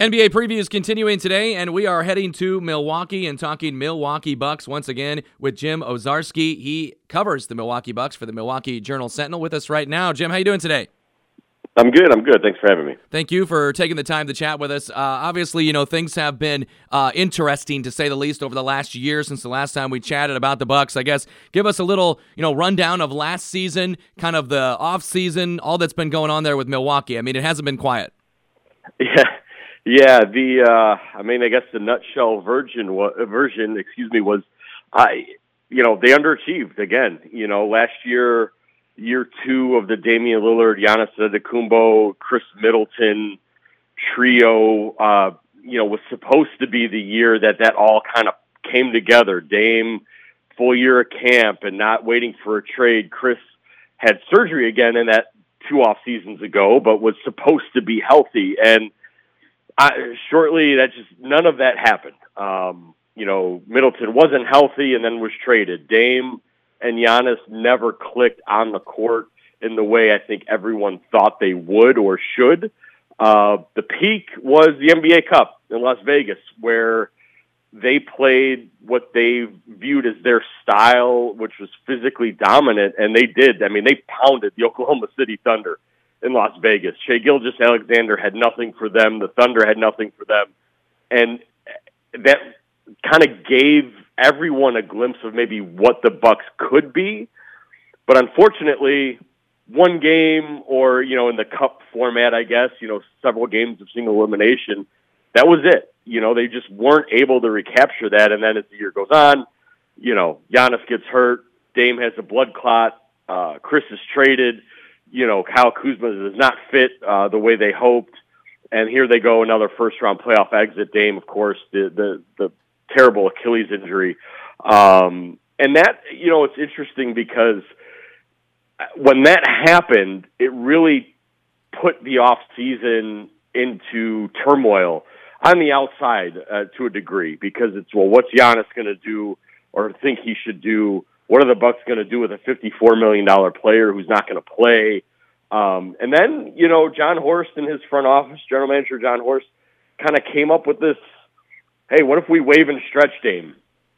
NBA preview is continuing today, and we are heading to Milwaukee and talking Milwaukee Bucks once again with Jim Owczarski. He covers the Milwaukee Bucks for the Milwaukee Journal-Sentinel with us right now. Jim, how you doing today? I'm good. Thanks for having me. Thank you for taking the time to chat with us. Obviously, things have been interesting, to say the least, over the last year since the last time we chatted about the Bucks. I guess give us a little, rundown of last season, kind of the off season, all that's been going on there with Milwaukee. I mean, it hasn't been quiet. Yeah. I guess the nutshell version was, they underachieved again. Last year. Year two of the Damian Lillard, Giannis Antetokounmpo, Chris Middleton trio, was supposed to be the year that all kind of came together. Dame, full year of camp and not waiting for a trade. Chris had surgery again in that 2 off seasons ago, but was supposed to be healthy. And shortly, none of that happened. Middleton wasn't healthy and then was traded. Dame and Giannis never clicked on the court in the way I think everyone thought they would or should. The peak was the NBA Cup in Las Vegas, where they played what they viewed as their style, which was physically dominant, and they did. I mean, they pounded the Oklahoma City Thunder in Las Vegas. Shai Gilgeous-Alexander had nothing for them. The Thunder had nothing for them. And that kind of gave everyone a glimpse of maybe what the Bucks could be. But unfortunately, one game or, in the cup format, I guess, several games of single elimination, that was it. They just weren't able to recapture that. And then as the year goes on, Giannis gets hurt. Dame has a blood clot. Chris is traded. Kyle Kuzma does not fit the way they hoped. And here they go, another first-round playoff exit. Dame, of course, the terrible Achilles injury. And that, it's interesting because when that happened, it really put the off season into turmoil on the outside to a degree, because it's, well, what's Giannis going to do or think he should do? What are the Bucks going to do with a $54 million player who's not going to play? And then, John Horst and his front office, general manager John Horst, kind of came up with this, hey, what if we waive and stretch Dame,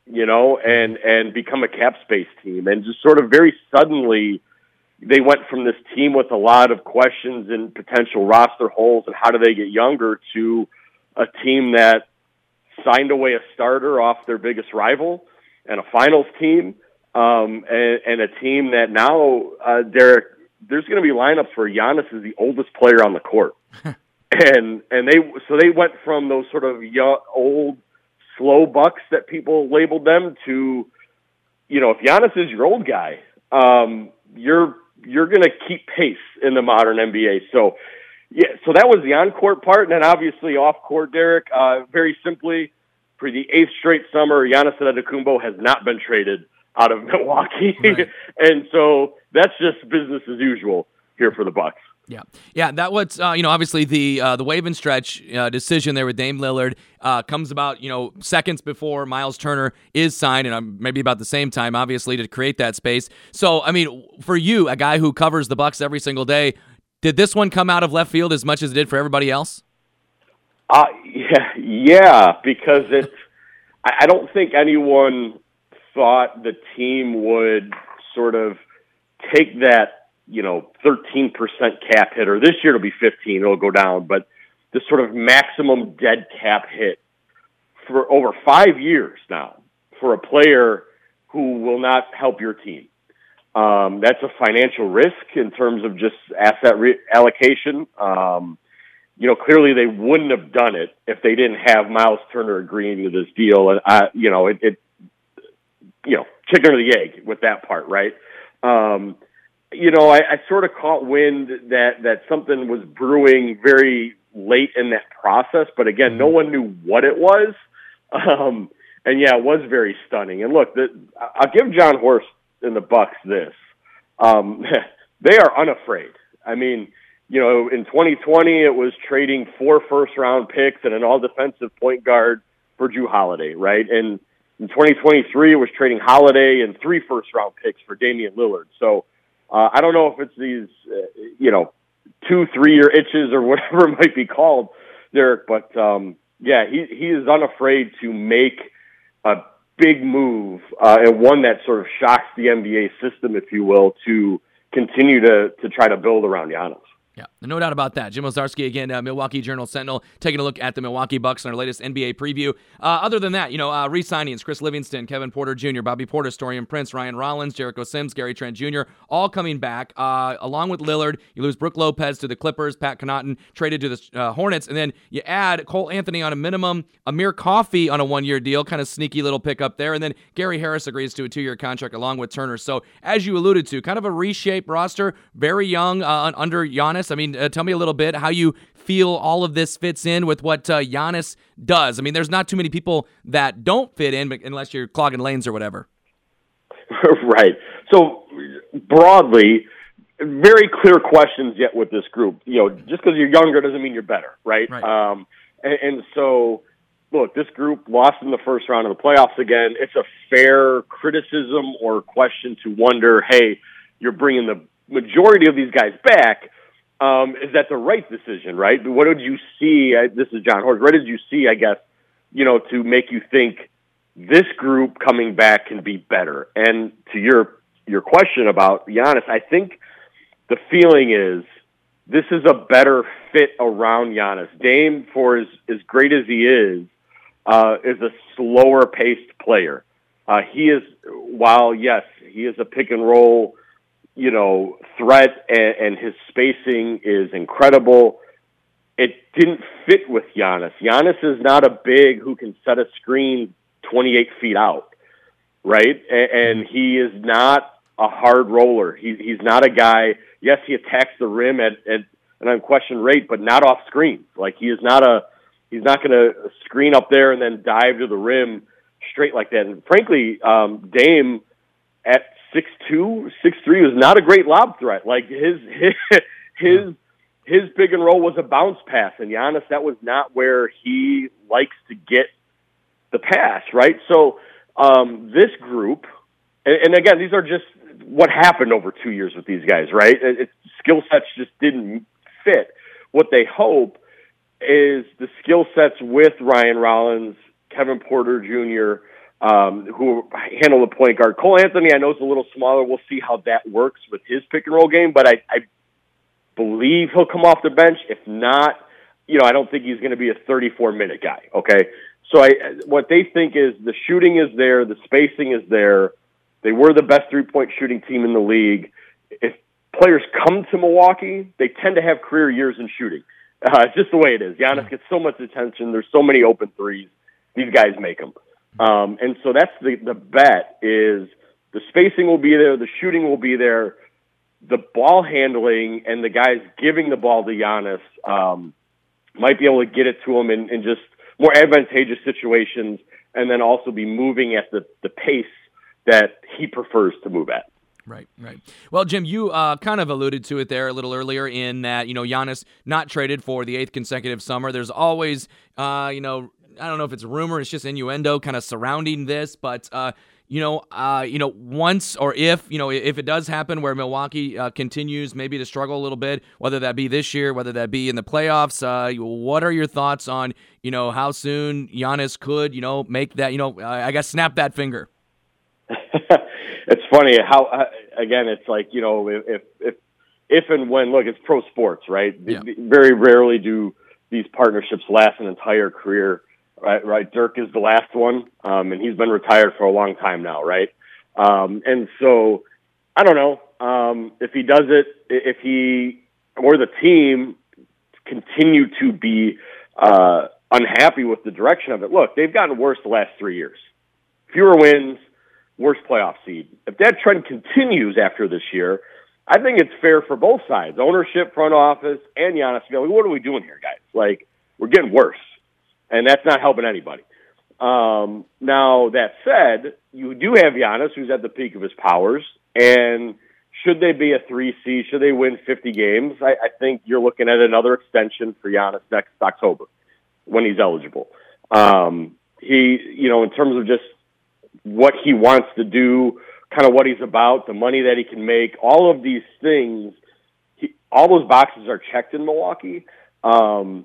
and become a cap space team? And just sort of very suddenly, they went from this team with a lot of questions and potential roster holes and how do they get younger, to a team that signed away a starter off their biggest rival and a finals team, and a team that now, Derek, there's going to be lineups where Giannis is the oldest player on the court. And they went from those sort of young, old, slow Bucks that people labeled them to, if Giannis is your old guy, you're going to keep pace in the modern NBA. So that was the on-court part. And then obviously off-court, Derek, very simply, for the 8th straight summer, Giannis Antetokounmpo has not been traded out of Milwaukee. Right. And so that's just business as usual here for the Bucks. Yeah. That was, obviously the wave and stretch decision there with Dame Lillard comes about, seconds before Miles Turner is signed, and maybe about the same time, obviously, to create that space. So, I mean, for you, a guy who covers the Bucks every single day, did this one come out of left field as much as it did for everybody else? Yeah, because I don't think anyone thought the team would sort of take that 13% cap hit, or this year it'll be 15, it'll go down, but the sort of maximum dead cap hit for over 5 years now for a player who will not help your team. That's a financial risk in terms of just asset allocation. Clearly they wouldn't have done it if they didn't have Miles Turner agreeing to this deal. And chicken or the egg with that part, right? I sort of caught wind that something was brewing very late in that process, but again, no one knew what it was. And yeah, it was very stunning. And look, I'll give John Horst and the Bucks this. They are unafraid. I mean, in 2020, it was trading 4 first-round picks and an all-defensive point guard for Jrue Holiday, right? And in 2023, it was trading Holiday and 3 first-round picks for Damian Lillard. So I don't know if it's these, 2-3 year itches or whatever it might be called Derek. But yeah, he is unafraid to make a big move and one that sort of shocks the NBA system, if you will, to continue to try to build around Giannis. Yeah, no doubt about that. Jim Owczarski, again, Milwaukee Journal-Sentinel, taking a look at the Milwaukee Bucks in our latest NBA preview. Other than that, re-signings, Chris Livingston, Kevin Porter Jr., Bobby Portis, Dorian Prince, Ryan Rollins, Jericho Sims, Gary Trent Jr., all coming back. Along with Lillard, you lose Brook Lopez to the Clippers, Pat Connaughton traded to the Hornets, and then you add Cole Anthony on a minimum, Amir Coffey on a one-year deal, kind of sneaky little pickup there, and then Gary Harris agrees to a 2-year contract along with Turner. So, as you alluded to, kind of a reshaped roster, very young under Giannis. I mean, tell me a little bit how you feel all of this fits in with what Giannis does. I mean, there's not too many people that don't fit in unless you're clogging lanes or whatever. Right. So broadly, very clear questions yet with this group. Just because you're younger doesn't mean you're better, right? And so, look, this group lost in the first round of the playoffs again. It's a fair criticism or question to wonder, hey, you're bringing the majority of these guys back. Is that the right decision, right? What did you see? This is John Horst. What did you see, I guess, to make you think this group coming back can be better? And to your question about Giannis, I think the feeling is this is a better fit around Giannis. Dame, for as great as he is a slower-paced player. He is, while, yes, he is a pick-and-roll threat, and his spacing is incredible. It didn't fit with Giannis. Giannis is not a big who can set a screen 28 feet out, right? And he is not a hard roller. He's not a guy. Yes, he attacks the rim at an unquestioned rate, but not off screens. Like he's not going to screen up there and then dive to the rim straight like that. And frankly, Dame at 6'2", 6'3" was not a great lob threat. Like his pick and roll was a bounce pass, and Giannis, that was not where he likes to get the pass, right? So this group, and again, these are just what happened over 2 years with these guys, right? Skill sets just didn't fit. What they hope is the skill sets with Ryan Rollins, Kevin Porter Jr., who handle the point guard. Cole Anthony, I know, is a little smaller. We'll see how that works with his pick-and-roll game, but I believe he'll come off the bench. If not, I don't think he's going to be a 34-minute guy, okay? So what they think is the shooting is there, the spacing is there. They were the best three-point shooting team in the league. If players come to Milwaukee, they tend to have career years in shooting. It's just the way it is. Giannis gets so much attention. There's so many open threes. These guys make them. And so that's the bet is the spacing will be there, the shooting will be there, the ball handling and the guys giving the ball to Giannis might be able to get it to him in just more advantageous situations, and then also be moving at the pace that he prefers to move at. Right. Well, Jim, you kind of alluded to it there a little earlier in that, Giannis not traded for the 8th consecutive summer. There's always, I don't know if it's a rumor, it's just innuendo kind of surrounding this, but once or if it does happen where Milwaukee continues maybe to struggle a little bit, whether that be this year, whether that be in the playoffs, what are your thoughts on, how soon Giannis could, make that, I guess snap that finger? It's funny how, again, it's like, if and when, look, it's pro sports, right? Yeah. Very rarely do these partnerships last an entire career. Right. Dirk is the last one, and he's been retired for a long time now, right? And so I don't know if he does it, if he or the team continue to be unhappy with the direction of it. Look, they've gotten worse the last 3 years. Fewer wins, worse playoff seed. If that trend continues after this year, I think it's fair for both sides, ownership, front office, and Giannis to be like, what are we doing here, guys? Like, we're getting worse. And that's not helping anybody. Now, that said, you do have Giannis, who's at the peak of his powers. And should they be a 3 seed, should they win 50 games, I think you're looking at another extension for Giannis next October when he's eligible. He, in terms of just what he wants to do, kind of what he's about, the money that he can make, all of these things, all those boxes are checked in Milwaukee.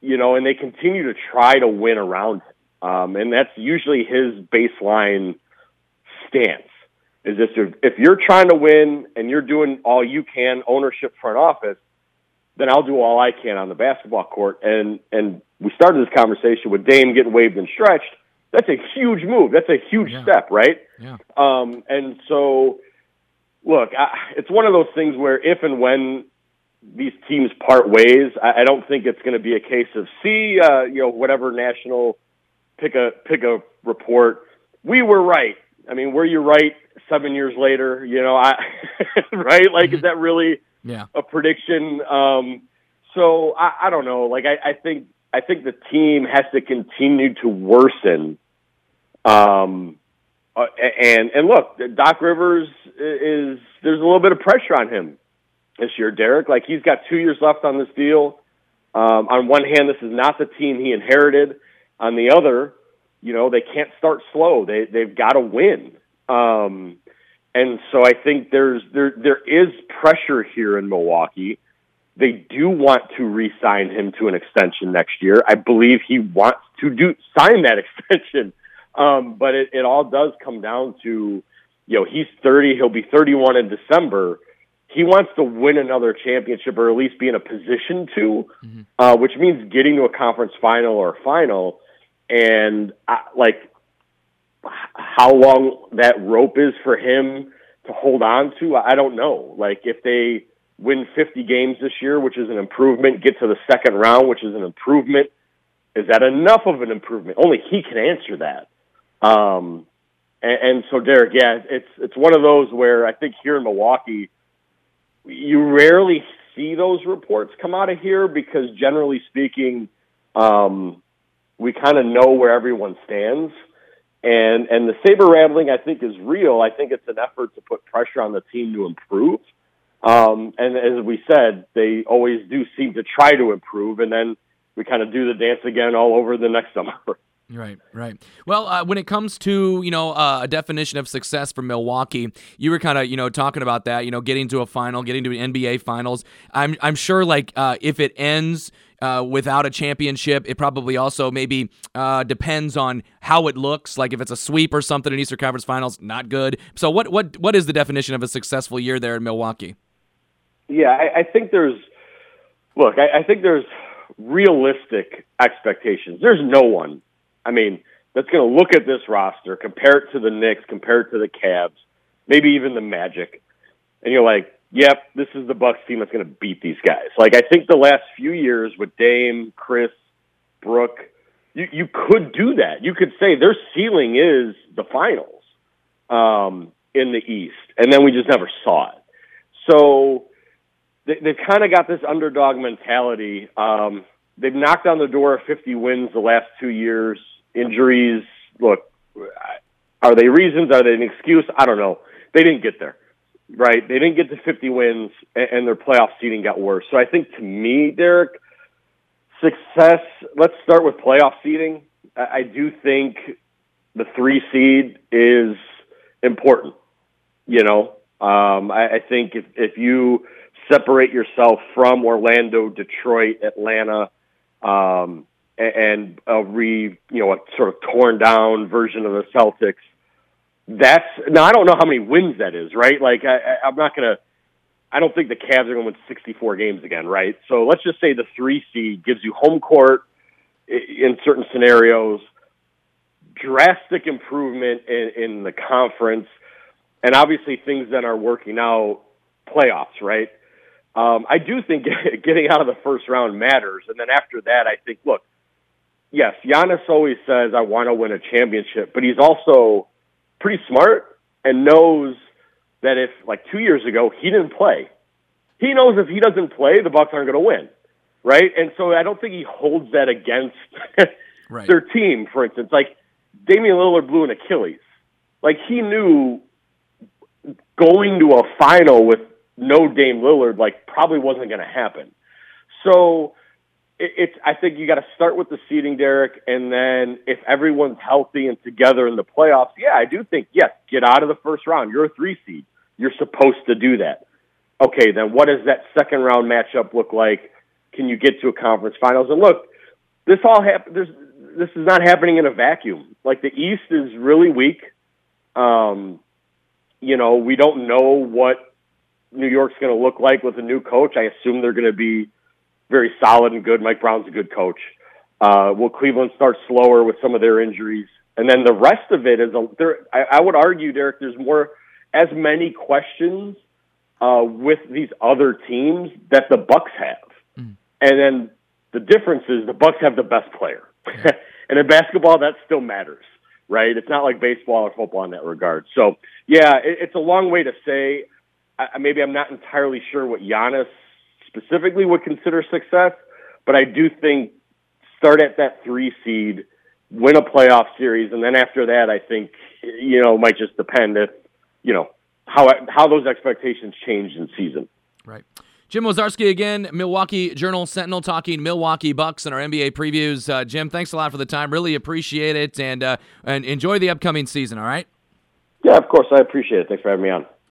and they continue to try to win around him. And that's usually his baseline stance. Is this, if you're trying to win and you're doing all you can, ownership, front office, then I'll do all I can on the basketball court. And we started this conversation with Dame getting waived and stretched. That's a huge move. That's a huge step, right? Yeah. And so, look, it's one of those things where if and when these teams part ways, I don't think it's going to be a case of whatever national pick a report. We were right. I mean, were you right 7 years later? Right? Like, is that really a prediction? So I don't know. Like, I think the team has to continue to worsen. And look, Doc Rivers there's a little bit of pressure on him this year, Derek. Like, he's got 2 years left on this deal. On one hand, this is not the team he inherited. On the other, they can't start slow. They've got to win. And so I think there is pressure here in Milwaukee. They do want to re-sign him to an extension next year. I believe he wants to sign that extension. But it all does come down to, he's 30, he'll be 31 in December. He wants to win another championship or at least be in a position to, which means getting to a conference final or final. And how long that rope is for him to hold on to, I don't know. Like, if they win 50 games this year, which is an improvement, get to the second round, which is an improvement, is that enough of an improvement? Only he can answer that. And so, Derek, it's one of those where I think here in Milwaukee, you rarely see those reports come out of here because, generally speaking, we kind of know where everyone stands. And the saber rattling, I think, is real. I think it's an effort to put pressure on the team to improve. And as we said, they always do seem to try to improve, and then we kind of do the dance again all over the next summer. Right. Well, when it comes to, a definition of success for Milwaukee, you were kind of, talking about that, getting to a final, getting to an NBA finals. I'm sure, if it ends without a championship, it probably also maybe depends on how it looks. Like, if it's a sweep or something in Eastern Conference Finals, not good. So what is the definition of a successful year there in Milwaukee? Yeah, I think there's realistic expectations. There's no one, that's going to look at this roster, compare it to the Knicks, compare it to the Cavs, maybe even the Magic, and you're like, yep, this is the Bucks team that's going to beat these guys. Like, I think the last few years with Dame, Chris, Brooke, you could do that. You could say their ceiling is the finals in the East, and then we just never saw it. So they've kind of got this underdog mentality. They've knocked on the door of 50 wins the last 2 years. Injuries, look, are they reasons? Are they an excuse? I don't know. They didn't get there, right? They didn't get to 50 wins, and their playoff seeding got worse. So I think, to me, Derek, success, let's start with playoff seeding. I do think the 3 seed is important. I think if you separate yourself from Orlando, Detroit, Atlanta, and a sort of torn down version of the Celtics. Now I don't know how many wins that is, right? Like, I don't think the Cavs are going to win 64 games again, right? So let's just say the 3 seed gives you home court in certain scenarios, drastic improvement in the conference, and obviously things that are working out, playoffs, right? I do think getting out of the first round matters. And then after that, I think, look, yes, Giannis always says, I want to win a championship, but he's also pretty smart and knows that if, 2 years ago, he didn't play, he knows if he doesn't play, the Bucks aren't going to win, right? And so I don't think he holds that against their team, for instance. Like, Damian Lillard blew an Achilles. Like, he knew going to a final with no Dame Lillard, probably wasn't going to happen. So I think you got to start with the seeding, Derek, and then if everyone's healthy and together in the playoffs, I do think, yes, get out of the first round. You're a 3 seed. You're supposed to do that. Okay, then what does that second round matchup look like? Can you get to a conference finals? And look, this this is not happening in a vacuum. Like, the East is really weak. You know, we don't know what New York's going to look like with a new coach. I assume they're going to be very solid and good. Mike Brown's a good coach. Will Cleveland start slower with some of their injuries? And then the rest of it is, I would argue, Derek, there's as many questions with these other teams that the Bucks have. Mm. And then the difference is the Bucks have the best player. And in basketball, that still matters, right? It's not like baseball or football in that regard. So, yeah, it's a long way to say. Maybe I'm not entirely sure what Giannis specifically would consider success, but I do think start at that 3 seed, win a playoff series, and then after that, I think, you know, it might just depend if, you know, how those expectations change in season. Right. Jim Owczarski again, Milwaukee Journal-Sentinel, talking Milwaukee Bucks and our NBA previews. Jim, thanks a lot for the time. Really appreciate it, and enjoy the upcoming season, all right? Yeah, of course. I appreciate it. Thanks for having me on.